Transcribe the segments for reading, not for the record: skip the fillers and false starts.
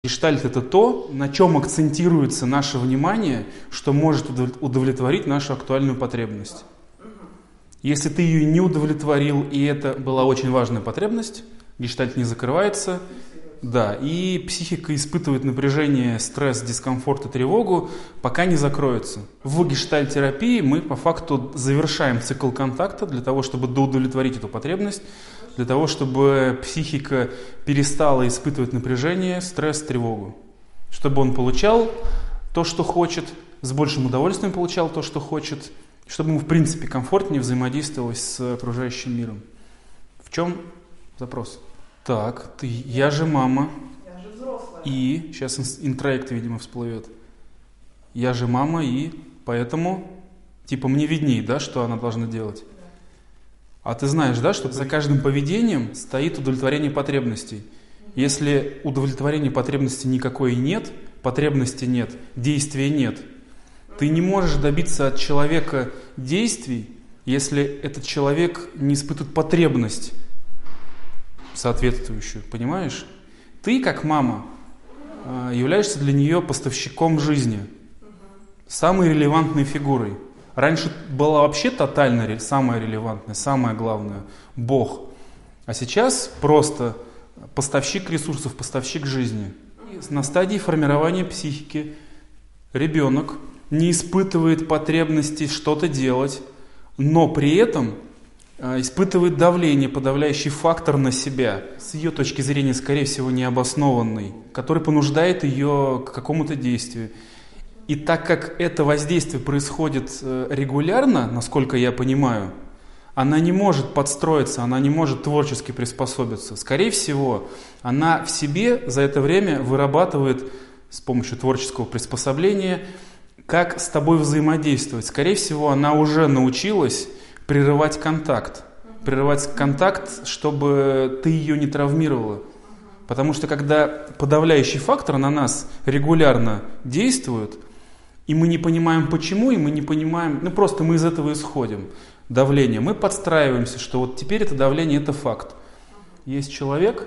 Гештальт – это то, на чем акцентируется наше внимание, что может удовлетворить нашу актуальную потребность. Если ты ее не удовлетворил, и это была очень важная потребность, гештальт не закрывается, да, и психика испытывает напряжение, стресс, дискомфорт и тревогу, пока не закроется. В гештальт-терапии мы по факту завершаем цикл контакта для того, чтобы удовлетворить эту потребность, для того, чтобы психика перестала испытывать напряжение, стресс, тревогу. Чтобы он получал то, что хочет, с большим удовольствием получал то, что хочет, чтобы ему, в принципе, комфортнее взаимодействовалось с окружающим миром. В чем запрос? Так, я же мама. Я же взрослая. И, сейчас интроект, видимо, всплывет. Я же мама, и поэтому, типа, мне видней, да, что она должна делать. А ты знаешь, да, что за каждым поведением стоит удовлетворение потребностей. Если удовлетворения потребностей никакой нет, потребности нет, действия нет, ты не можешь добиться от человека действий, если этот человек не испытывает потребность соответствующую, понимаешь? Ты, как мама, являешься для нее поставщиком жизни, самой релевантной фигурой. Раньше была вообще тотально самая релевантная, самое главное – Бог. А сейчас просто поставщик ресурсов, поставщик жизни. На стадии формирования психики ребенок не испытывает потребности что-то делать, но при этом испытывает давление, подавляющий фактор на себя, с ее точки зрения, скорее всего, необоснованный, который понуждает ее к какому-то действию. И так как это воздействие происходит регулярно, насколько я понимаю, она не может подстроиться, она не может творчески приспособиться. Скорее всего, она в себе за это время вырабатывает с помощью творческого приспособления, как с тобой взаимодействовать. Скорее всего, она уже научилась прерывать контакт. Прерывать контакт, чтобы ты ее не травмировала. Потому что когда подавляющий фактор на нас регулярно действует, и мы не понимаем почему, и мы не понимаем, просто мы из этого исходим. Давление. Мы подстраиваемся, что вот теперь это давление, это факт. Есть человек,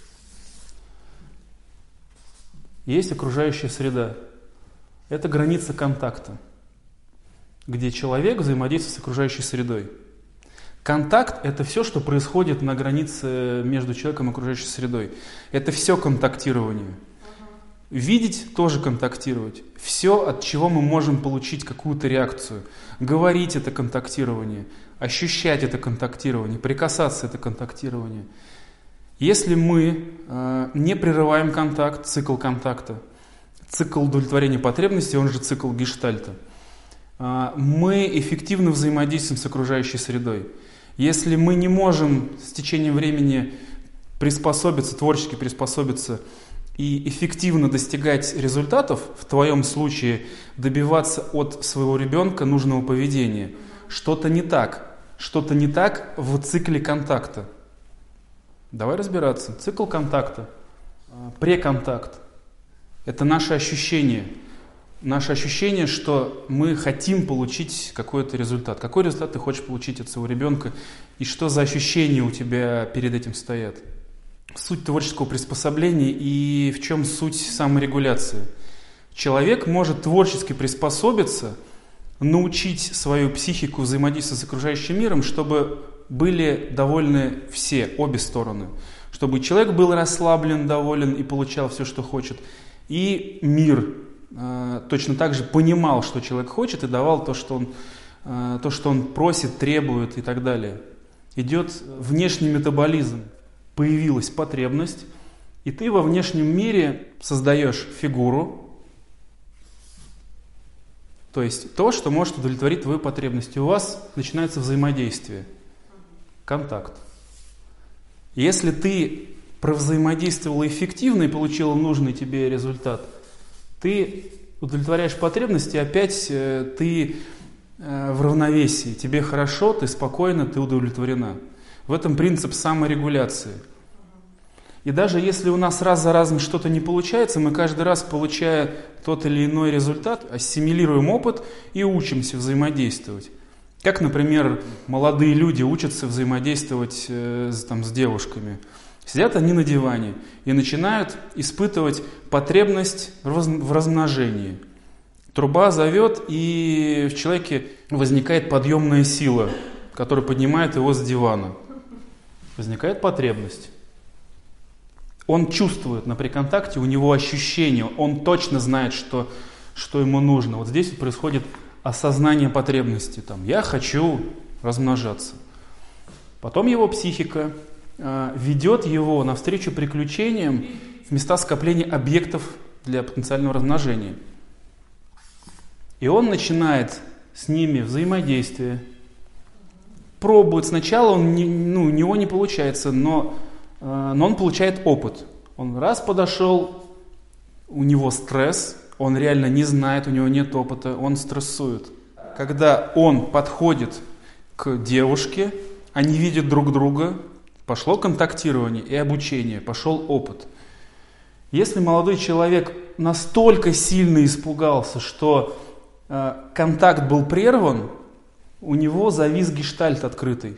есть окружающая среда. Это граница контакта, где человек взаимодействует с окружающей средой. Контакт – это все, что происходит на границе между человеком и окружающей средой. Это все контактирование. Видеть – тоже контактировать. Все, от чего мы можем получить какую-то реакцию. Говорить – это контактирование. Ощущать – это контактирование. Прикасаться – это контактирование. Если мы не прерываем контакт, цикл контакта, цикл удовлетворения потребностей, он же цикл гештальта, мы эффективно взаимодействуем с окружающей средой. Если мы не можем с течением времени приспособиться, творчески приспособиться и эффективно достигать результатов, в твоем случае добиваться от своего ребенка нужного поведения, что-то не так в цикле контакта. Давай разбираться. Цикл контакта, преконтакт – это наше ощущение. Наше ощущение, что мы хотим получить какой-то результат. Какой результат ты хочешь получить от своего ребенка? И что за ощущения у тебя перед этим стоят? Суть творческого приспособления и в чем суть саморегуляции. Человек может творчески приспособиться, научить свою психику взаимодействовать с окружающим миром, чтобы были довольны все, обе стороны. Чтобы человек был расслаблен, доволен и получал все, что хочет. И мир точно так же понимал, что человек хочет, и давал то, что он просит, требует и так далее. Идет внешний метаболизм. Появилась потребность, и ты во внешнем мире создаешь фигуру, то есть то, что может удовлетворить твою потребность. И у вас начинается взаимодействие, контакт. Если ты провзаимодействовала эффективно и получила нужный тебе результат, ты удовлетворяешь потребности, опять ты в равновесии, тебе хорошо, ты спокойна, ты удовлетворена. В этом принцип саморегуляции. И даже если у нас раз за разом что-то не получается, мы каждый раз, получая тот или иной результат, ассимилируем опыт и учимся взаимодействовать. Как, например, молодые люди учатся взаимодействовать с девушками. Сидят они на диване и начинают испытывать потребность в размножении. Труба зовет, и в человеке возникает подъемная сила, которая поднимает его с дивана. Возникает потребность. Он чувствует при контакте, у него ощущение, он точно знает, что ему нужно. Вот здесь происходит осознание потребности. Я хочу размножаться. Потом его психика ведет его навстречу приключениям в места скопления объектов для потенциального размножения. И он начинает с ними взаимодействие. Пробует. Сначала у него не получается, но он получает опыт. Он раз подошел, у него стресс, он реально не знает, у него нет опыта, он стрессует. Когда он подходит к девушке, они видят друг друга, пошло контактирование и обучение, пошел опыт. Если молодой человек настолько сильно испугался, что контакт был прерван, у него завис гештальт открытый.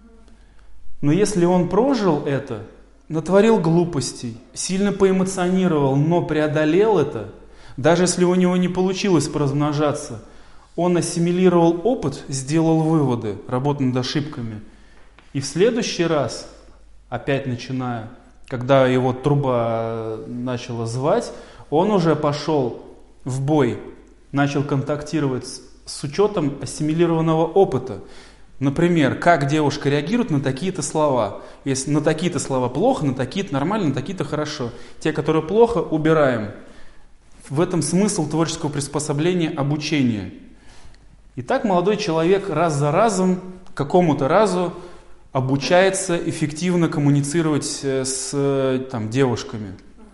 Но если он прожил это, натворил глупостей, сильно поэмоционировал, но преодолел это, даже если у него не получилось поразмножаться, он ассимилировал опыт, сделал выводы, работал над ошибками. И в следующий раз, опять начиная, когда его труба начала звать, он уже пошел в бой, начал контактировать с учетом ассимилированного опыта. Например, как девушка реагирует на такие-то слова. Если на такие-то слова плохо, на такие-то нормально, на такие-то хорошо. Те, которые плохо, убираем. В этом смысл творческого приспособления, обучения. И так молодой человек раз за разом, к какому-то разу обучается эффективно коммуницировать с девушками.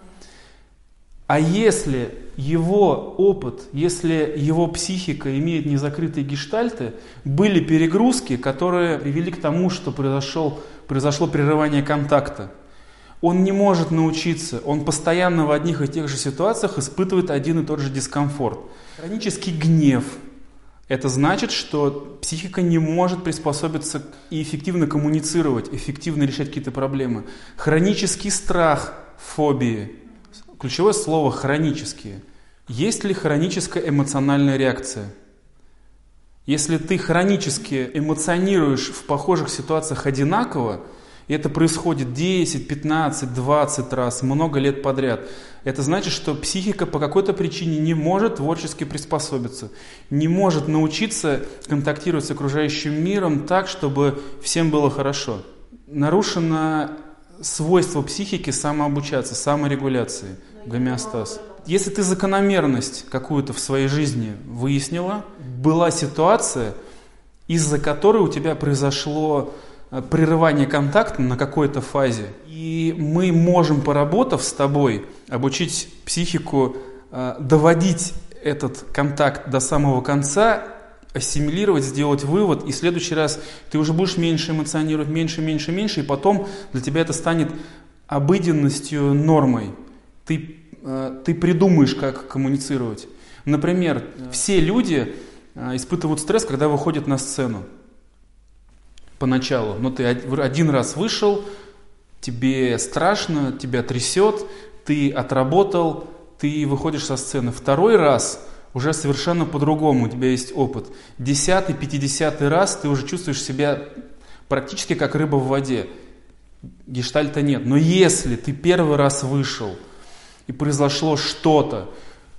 А если его опыт, если его психика имеет незакрытые гештальты, были перегрузки, которые привели к тому, что произошло прерывание контакта. Он не может научиться, он постоянно в одних и тех же ситуациях испытывает один и тот же дискомфорт. Хронический гнев. Это значит, что психика не может приспособиться и эффективно коммуницировать, эффективно решать какие-то проблемы. Хронический страх, фобии. Ключевое слово «хронические». Есть ли хроническая эмоциональная реакция? Если ты хронически эмоционируешь в похожих ситуациях одинаково, и это происходит 10, 15, 20 раз, много лет подряд, это значит, что психика по какой-то причине не может творчески приспособиться, не может научиться контактировать с окружающим миром так, чтобы всем было хорошо. Нарушено свойство психики самообучаться, саморегуляции, гомеостаз. Если ты закономерность какую-то в своей жизни выяснила, была ситуация, из-за которой у тебя произошло прерывание контакта на какой-то фазе, и мы можем, поработав с тобой, обучить психику доводить этот контакт до самого конца, ассимилировать, сделать вывод, и в следующий раз ты уже будешь меньше эмоционировать, меньше, и потом для тебя это станет обыденностью, нормой. Ты придумаешь, как коммуницировать. Например, все люди испытывают стресс, когда выходят на сцену. Поначалу. Но ты один раз вышел, тебе страшно, тебя трясет, ты отработал, ты выходишь со сцены. Второй раз уже совершенно по-другому, у тебя есть опыт. 10-й, 50-й раз ты уже чувствуешь себя практически как рыба в воде. Гештальта нет. Но если ты первый раз вышел, и произошло что-то,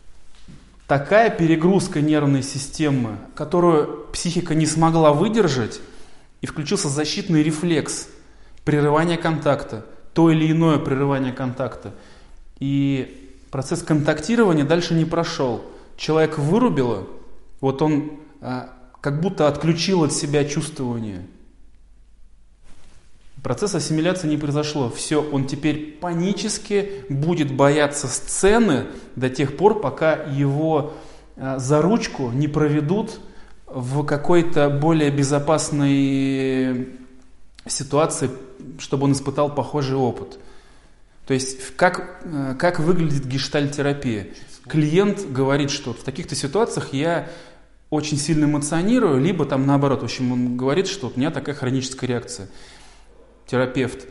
такая перегрузка нервной системы, которую психика не смогла выдержать, и включился защитный рефлекс прерывания контакта, то или иное прерывание контакта. И процесс контактирования дальше не прошел. Человек вырубило, вот он как будто отключил от себя чувствование. Процесс ассимиляции не произошло. Все, он теперь панически будет бояться сцены до тех пор, пока его за ручку не проведут в какой-то более безопасной ситуации, чтобы он испытал похожий опыт. То есть, как выглядит гештальт-терапия? Клиент говорит, что в таких-то ситуациях я очень сильно эмоционирую, либо там наоборот, в общем, он говорит, что у меня такая хроническая реакция. Терапевт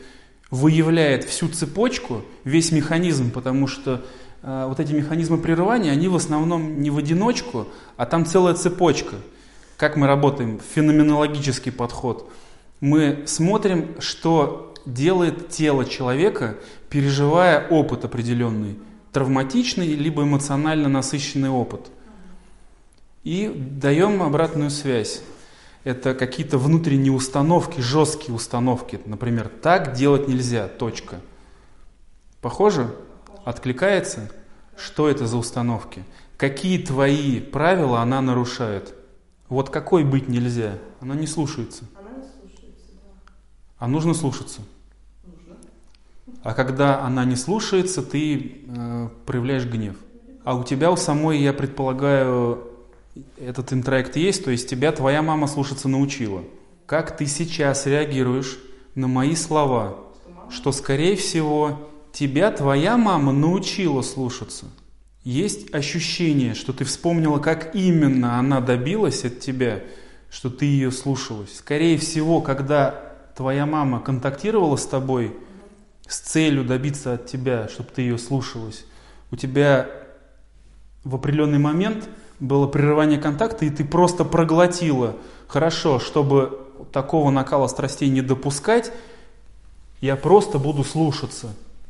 выявляет всю цепочку, весь механизм, потому что вот эти механизмы прерывания, они в основном не в одиночку, а там целая цепочка. Как мы работаем? Феноменологический подход. Мы смотрим, что делает тело человека, переживая опыт определенный, травматичный либо эмоционально насыщенный опыт. И даем обратную связь. Это какие-то внутренние установки, жесткие установки. Например, так делать нельзя, точка. Похоже? Откликается? Что это за установки? Какие твои правила она нарушает? Вот какой быть нельзя? Она не слушается. Она не слушается, да. А нужно слушаться. Нужно. А когда она не слушается, ты проявляешь гнев. А у тебя у самой, я предполагаю, этот интроект есть, то есть тебя твоя мама слушаться научила. Как ты сейчас реагируешь на мои слова, что, скорее всего, тебя твоя мама научила слушаться? Есть ощущение, что ты вспомнила, как именно она добилась от тебя, что ты ее слушалась. Скорее всего, когда твоя мама контактировала с тобой с целью добиться от тебя, чтобы ты ее слушалась, у тебя в определенный момент было прерывание контакта, и ты просто проглотила. Хорошо, чтобы такого накала страстей не допускать, я просто буду слушаться.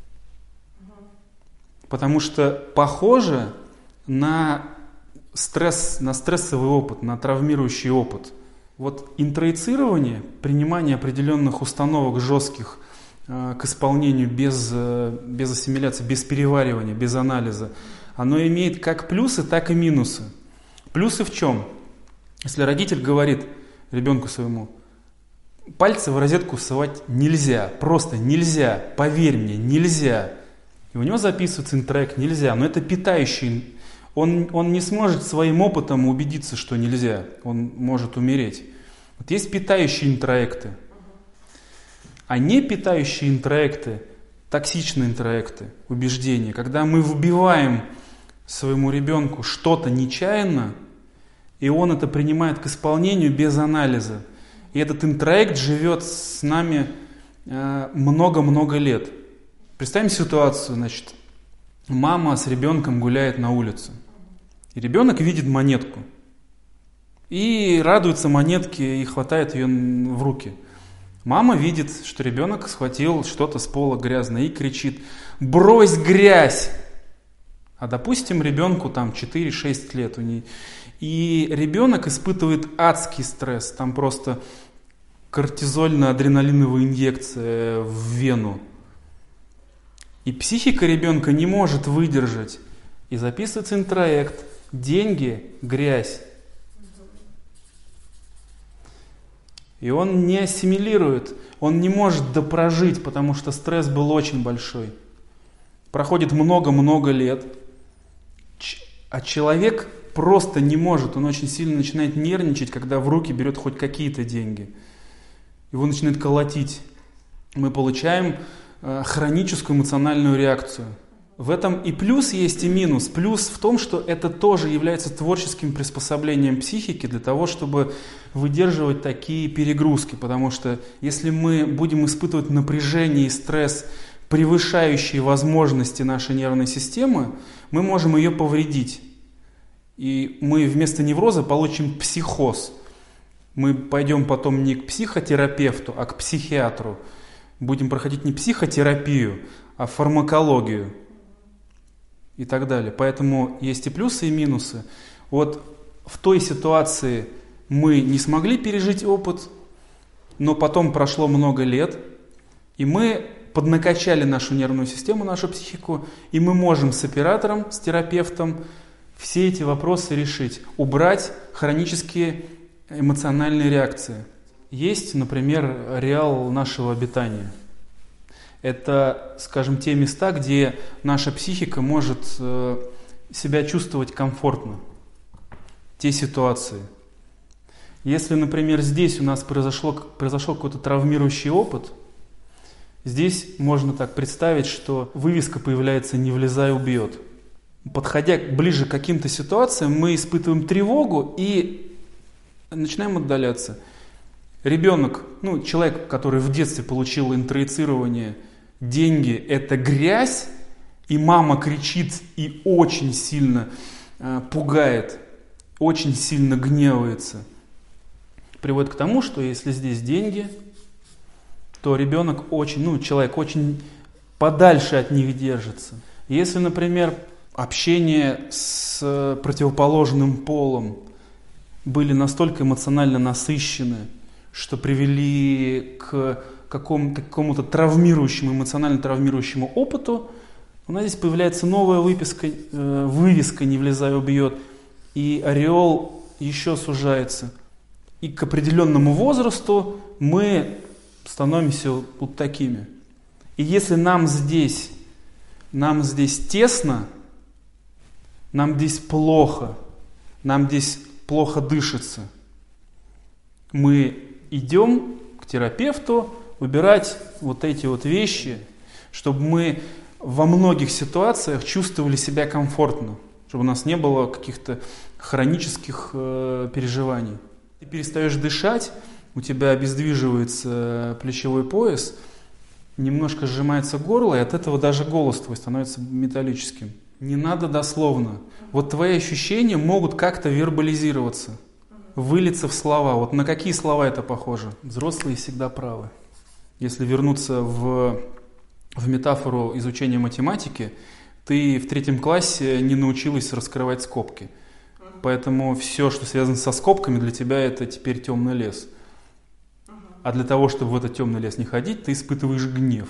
Потому что похоже на стресс, на стрессовый опыт, на травмирующий опыт. Вот интроицирование, принимание определенных установок жестких к исполнению без ассимиляции, без переваривания, без анализа, оно имеет как плюсы, так и минусы. Плюсы в чем? Если родитель говорит ребенку своему, пальцы в розетку всовать нельзя, просто нельзя, поверь мне, нельзя. И у него записывается интроект «нельзя», но это питающий. Он не сможет своим опытом убедиться, что нельзя, он может умереть. Вот есть питающие интроекты, а не питающие интроекты, токсичные интроекты, убеждения, когда мы вбиваем своему ребенку что-то нечаянно, и он это принимает к исполнению без анализа. И этот интроект живет с нами много-много лет. Представим ситуацию, значит, мама с ребенком гуляет на улице. И ребенок видит монетку. И радуется монетке и хватает ее в руки. Мама видит, что ребенок схватил что-то с пола грязное и кричит: «Брось грязь!» А допустим, ребенку там 4-6 лет у нее. И ребенок испытывает адский стресс. Там просто кортизольно-адреналиновая инъекция в вену. И психика ребенка не может выдержать. И записывается интроект: деньги, грязь. И он не ассимилирует, он не может допрожить, потому что стресс был очень большой. Проходит много-много лет, а человек просто не может, он очень сильно начинает нервничать, когда в руки берет хоть какие-то деньги. Его начинает колотить. Мы получаем хроническую эмоциональную реакцию. В этом и плюс есть, и минус. Плюс в том, что это тоже является творческим приспособлением психики для того, чтобы выдерживать такие перегрузки. Потому что если мы будем испытывать напряжение и стресс, превышающие возможности нашей нервной системы, мы можем ее повредить. И мы вместо невроза получим психоз. Мы пойдем потом не к психотерапевту, а к психиатру. Будем проходить не психотерапию, а фармакологию. И так далее. Поэтому есть и плюсы, и минусы. Вот в той ситуации мы не смогли пережить опыт, но потом прошло много лет, и мы поднакачали нашу нервную систему, нашу психику, и мы можем с оператором, с терапевтом все эти вопросы решить, убрать хронические эмоциональные реакции. Есть, например, реал нашего обитания. Это, скажем, те места, где наша психика может себя чувствовать комфортно. Те ситуации. Если, например, здесь у нас произошел какой-то травмирующий опыт, здесь можно так представить, что вывеска появляется «Не влезай, убьет». Подходя ближе к каким-то ситуациям, мы испытываем тревогу и начинаем отдаляться. Ребенок, человек, который в детстве получил интроицирование деньги – это грязь, и мама кричит и очень сильно пугает, очень сильно гневается, приводит к тому, что если здесь деньги, то ребенок очень, человек очень подальше от них держится. Если, например, общение с противоположным полом были настолько эмоционально насыщены, что привели к какому-то эмоционально травмирующему опыту, у нас здесь появляется новая вывеска «Не влезай, убьет», и ореол еще сужается. И к определенному возрасту мы становимся вот такими. И если нам здесь тесно, нам здесь плохо дышится, мы идем к терапевту выбирать вот эти вот вещи, чтобы мы во многих ситуациях чувствовали себя комфортно, чтобы у нас не было каких-то хронических переживаний. Ты перестаешь дышать, у тебя обездвиживается плечевой пояс, немножко сжимается горло, и от этого даже голос твой становится металлическим. Не надо дословно. Вот твои ощущения могут как-то вербализироваться, вылиться в слова. Вот на какие слова это похоже? Взрослые всегда правы. Если вернуться в метафору изучения математики, ты в 3 классе не научилась раскрывать скобки. Поэтому все, что связано со скобками, для тебя это теперь темный лес. А для того, чтобы в этот темный лес не ходить, ты испытываешь гнев.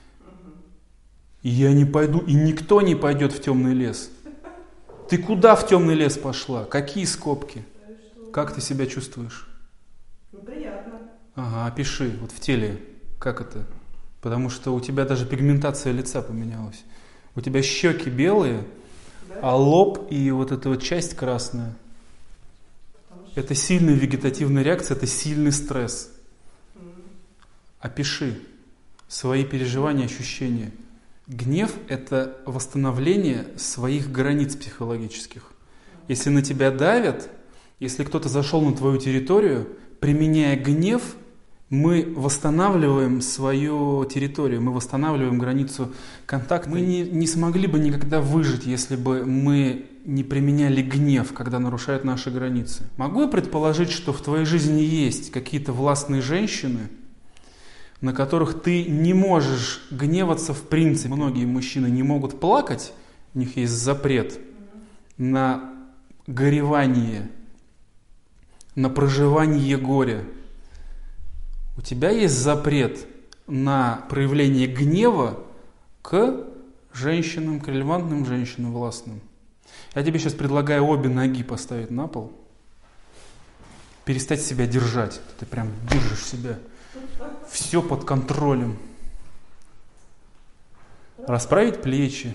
И я не пойду, и никто не пойдет в темный лес. Ты куда в темный лес пошла? Какие скобки? Как ты себя чувствуешь? Приятно. Ага, опиши, вот в теле, как это? Потому что у тебя даже пигментация лица поменялась. У тебя щеки белые, да? А лоб и вот эта вот часть красная. Это сильная вегетативная реакция, это сильный стресс. Опиши свои переживания, ощущения. Гнев – это восстановление своих границ психологических. Если на тебя давят, если кто-то зашел на твою территорию, применяя гнев, мы восстанавливаем свою территорию, мы восстанавливаем границу контакта. Мы не смогли бы никогда выжить, если бы мы не применяли гнев, когда нарушают наши границы. Могу я предположить, что в твоей жизни есть какие-то властные женщины, на которых ты не можешь гневаться в принципе? Многие мужчины не могут плакать, у них есть запрет на горевание, на проживание горя. У тебя есть запрет на проявление гнева к женщинам, к релевантным женщинам властным. Я тебе сейчас предлагаю обе ноги поставить на пол, перестать себя держать. Ты прям держишь себя. Все под контролем. Расправить плечи.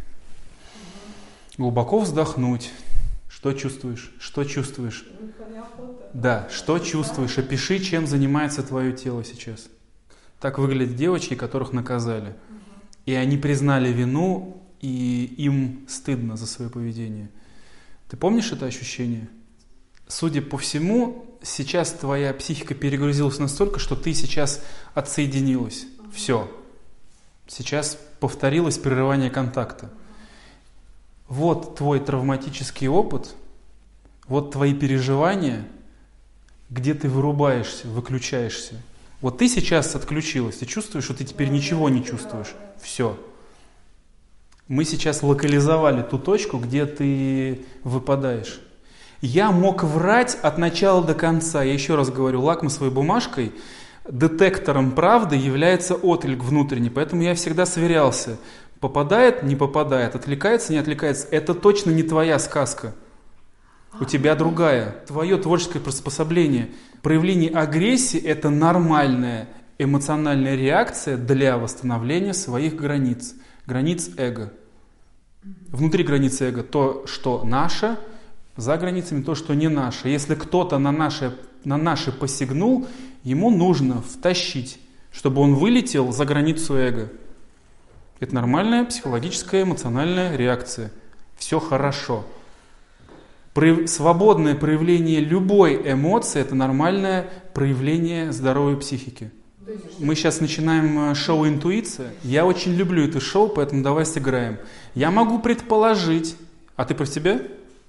Глубоко вздохнуть. Что чувствуешь? Что чувствуешь? Да, что чувствуешь? Опиши, чем занимается твое тело сейчас. Так выглядят девочки, которых наказали. И они признали вину, и им стыдно за свое поведение. Ты помнишь это ощущение? Судя по всему, сейчас твоя психика перегрузилась настолько, что ты сейчас отсоединилась. Все. Сейчас повторилось прерывание контакта. Вот твой травматический опыт, вот твои переживания, где ты вырубаешься, выключаешься. Вот ты сейчас отключилась, ты чувствуешь, что ты теперь ничего не чувствуешь. Все. Мы сейчас локализовали ту точку, где ты выпадаешь. Я мог врать от начала до конца. Я еще раз говорю, лакмусовой бумажкой, детектором правды является отклик внутренний. Поэтому я всегда сверялся. Попадает, не попадает, отвлекается, не отвлекается. Это точно не твоя сказка. У тебя другая. Твое творческое приспособление. Проявление агрессии – это нормальная эмоциональная реакция для восстановления своих границ. Границ эго. Внутри границы эго то, что наше, за границами то, что не наше. Если кто-то на наше посягнул, ему нужно втащить, чтобы он вылетел за границу эго. Это нормальная психологическая эмоциональная реакция. Все хорошо. Свободное проявление любой эмоции – это нормальное проявление здоровой психики. Мы сейчас начинаем шоу «Интуиция». Я очень люблю это шоу, поэтому давай сыграем. Я могу предположить... А ты про себя?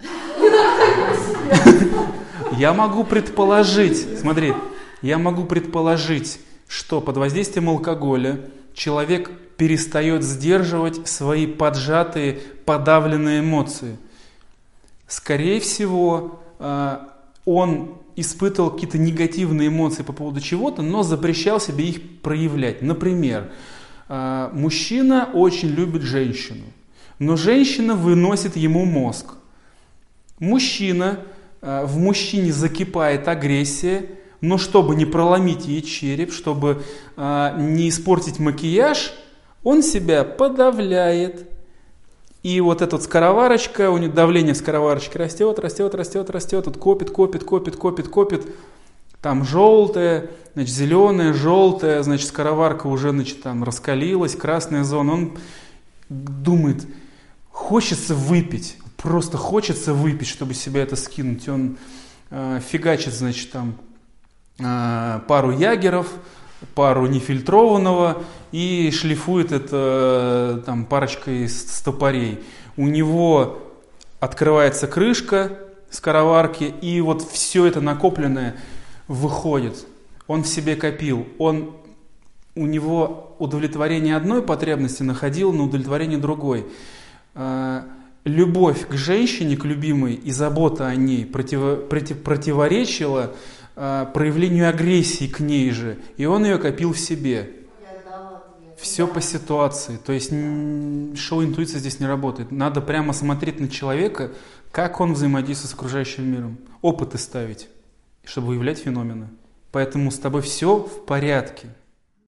Я могу предположить, смотри, я могу предположить, что под воздействием алкоголя человек перестает сдерживать свои поджатые, подавленные эмоции. Скорее всего, он испытывал какие-то негативные эмоции по поводу чего-то, но запрещал себе их проявлять. Например, мужчина очень любит женщину, но женщина выносит ему мозг. В мужчине закипает агрессия, но чтобы не проломить ей череп, чтобы не испортить макияж, он себя подавляет. И вот эта вот скороварочка, у него давление скороварочки растет, вот копит. Там желтое, значит, зеленое, желтое, значит, скороварка уже, значит, там раскалилась, красная зона. Он думает, хочется выпить, просто хочется выпить, чтобы себя это скинуть. Он фигачит, значит, там пару ягеров, пару нефильтрованного и шлифует это там парочкой стопорей. У него открывается крышка скороварки, и вот все это накопленное выходит. Он в себе копил. У него удовлетворение одной потребности находило на удовлетворение другой. Любовь к женщине, к любимой, и забота о ней противоречила проявлению агрессии к ней же, и он ее копил в себе. Все по ситуации. То есть шоу «Интуиция» здесь не работает. Надо прямо смотреть на человека, как он взаимодействует с окружающим миром. Опыты ставить, чтобы выявлять феномены. Поэтому с тобой все в порядке.